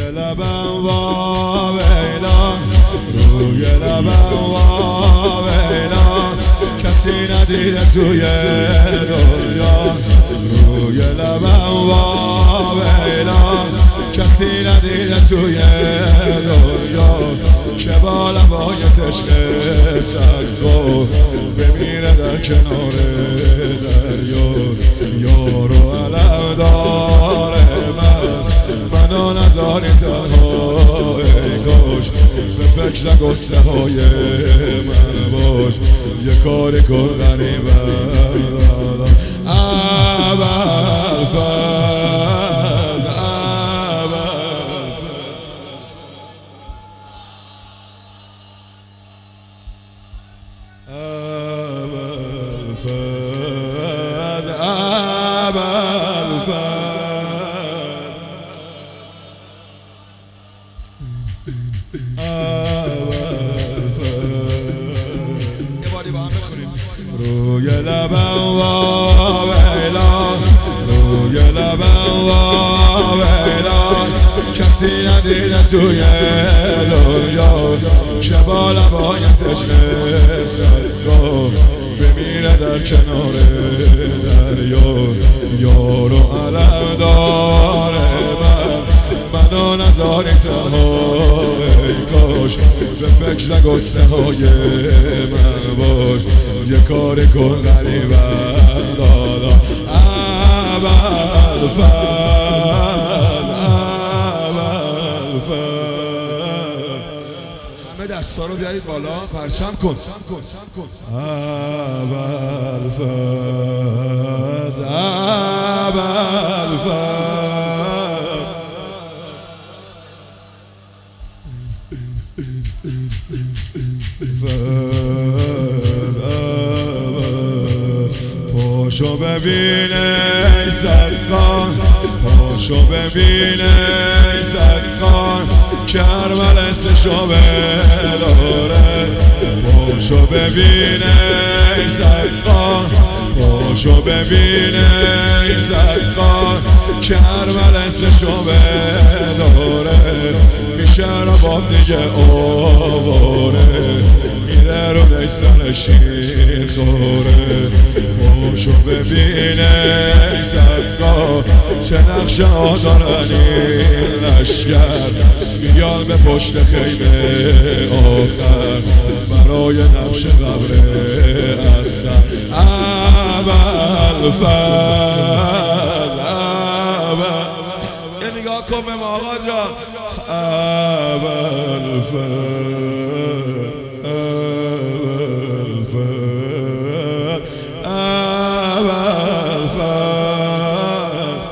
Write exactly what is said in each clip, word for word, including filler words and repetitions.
لبم وا ویلا، روی لبم وا ویلا، کسی ندیده توی دنیا. روی لبم وا ویلا، کسی ندیده توی دنیا، که با لبای تشنه سبزو بمیره در کنار دریا. یارو علم داره من، منو نداری تنها ای کاش، به فکر قصه های من باش، یه کاری کن غریبم اول فرد اول فرد اول فرد اول فرد. یه باری با هم بخونیم. روی لبم وا ویلا، روی لبم وا ویلا، کسی ندیده توی دنیا، که با لبای تشنه سبزو بمیره در کنار دریا. یارو علم داره من، منو نداری تنها ای کاش، به فکر قصه های من باش، یه کاری کن غریبم دادا اول فرد اول فرد. همه دستا رو بیارید بالا، پرچم کن اول فرد اول فرد. پاشو ببین ای سرخان، پاشو ببین ای سرخان، کربل سشو داره. پاشو ببین ای سرخان، پاشو ببین ای سرخان، کربل سشو داره. میشه رو باب دیگه آواره، میره رو نیستن شیر خوره. پاشو ببین ای سبزا، چه نقشه ها دارن این لشگر، میان به پشت خیمه آخر، برای نبش قبر اصغر. اول فرد اول، یه نگاه کن به ما آقا جان. اول فرد اول فرد اول فرد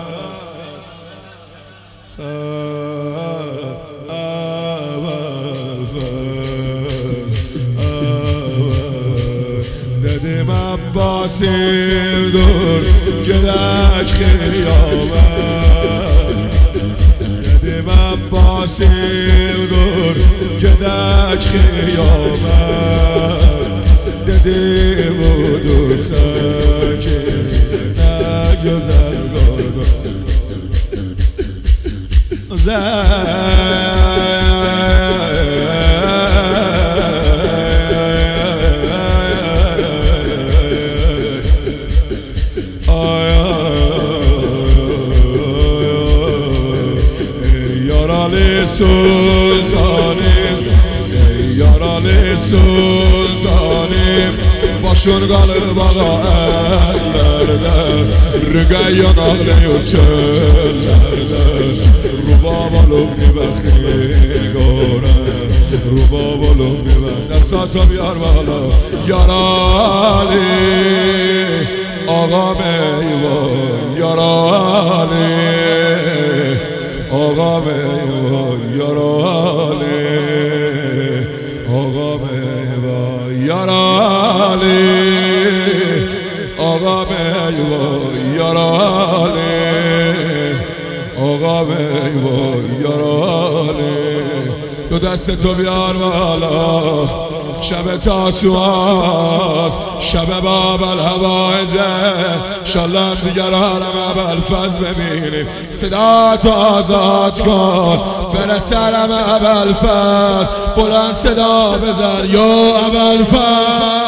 اول فرد اول. دیدیم عباسیم دور گلک خیامت، دیدیم عباسیم دور گلک خیامت، دیدیم و دوستان که نگذر یاران سلطانیم، یاران سلطانیم، باشون قلب آقا ellerde، رگه یا نقله و چلerde، رو بابا لبنی بخیر گارم، رو بابا لبنی بخیر. دستاتو بیار بالا. یارانی آقا میوان، یارانی آقا میوان، یارانی آقا میوان، یارانی آقا میوان، یارانی آقا میوان، یارانی. دو دست تو بیار بالا. شب تاسوعاست، شب باب الهوایجه. انشالله دیگر عالم ابوالفضل ببینیم. صدا تو آزاد کن برسه علم ابوالفضل، بلند صدا بزن یا ابوالفضل.